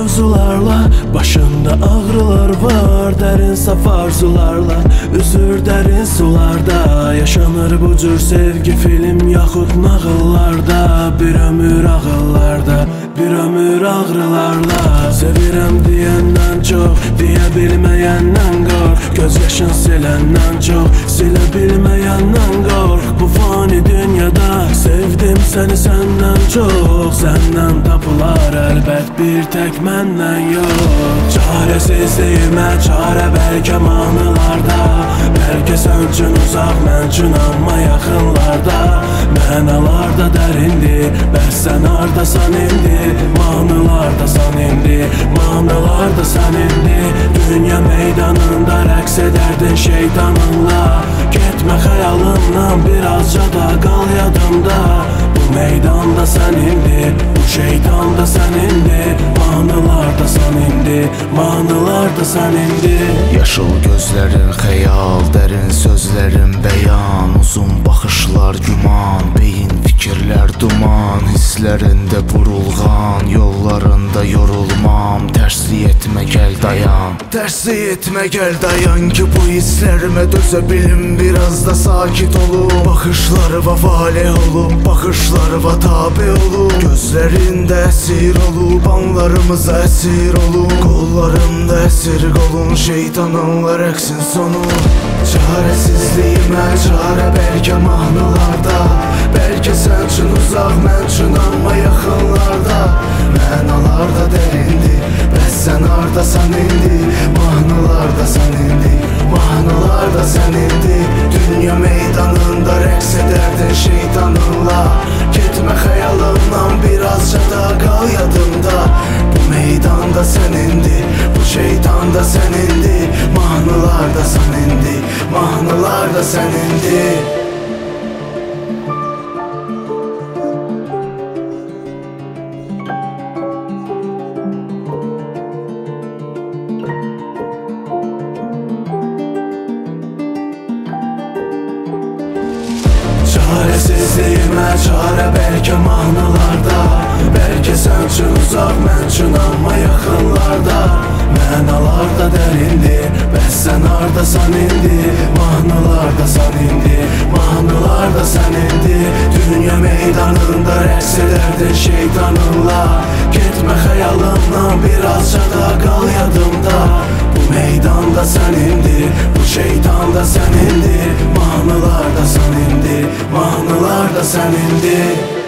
arzularla, başında ağrılar var. Dərin saf arzularla, üzür dərin sularda. Yaşanır bu cür sevgi film yaxud nağıllarda. Bir ömür ağıllarda, bir ömür ağrılarla. Sevirəm deyəndən çox, deyə bilməyəndən qorx. Göz yaşın siləndən çox, silə bilməyəndən qorx. Bu fani dünyada sevdim səni səndən çox. Səndən tapılar əlbət bir tək məndən yox. Çarəsizliyimə çarə bəlkə mahnılarda, bəlkə sən üçün uzaq, mən üçün amma yaxınlarda. Mənalarda dərindir, bəs sən hardasan indi? Mahnılardasan indi, mahnılardasan indi. Dünya meydanında rəqs edərdin şeytanınla. Getmə xəyalımdan, birazca da qal yadımda. Bu meydanda sən indi, bu şeytanda sən indi. Mahnılardasan indi, mahnılardasan indi. Yaşıl gözlərin xəyal, dərin sözlərin bəyan. Uzun baxışlar güman, beyin fikirlər duman. Hisslərində burulğan, yollarında yorulmam. Tərslik etmə gəl dayan, tərslik etmə gəl dayan ki bu hisslərimə dözə bilim, biraz da sakit olum. Baxışlarıva valeh olum, baxışlarıva tabi olum. Gözlərində əsir olub, anlarımıza əsir olun. Qollarımda əsir qolun, şeytanınla rəqsin sonu. Çarəsizliyimə çarə bəlkə mahnılarda, bəlkə sən üçün uzaq, mən üçün amma yaxınlarda. Mənalarda dərindir, bəs sən hardasan indi? Mahnılardasan indi, mahnılardasan indi. Dünya meydanında rəqs edərdin şeytanınla. Getmə xəyalımdan, birazca da qal yadımda. Bu meydanda sən indi, bu şeytanda sən indi. Mahnılardasan indi, mahnılarda sən indi. Çarəsizliyimə çarə bəlkə mahnılarda, bəlkə sən üçün uzaq, mən üçün amma yaxınlarda. Mənalarda dərindir, bəs sən hardasan indi? Mahnılardasan indi, mahnılardasan indi. Dünya meydanında rəqs edərdin şeytanınla. Getmə xəyalımdan, birazca da qal yadımda. Bu meydanda sən indi, bu şeytanda sən indi. Mahnılardasan indi, mahnılarda sən indi.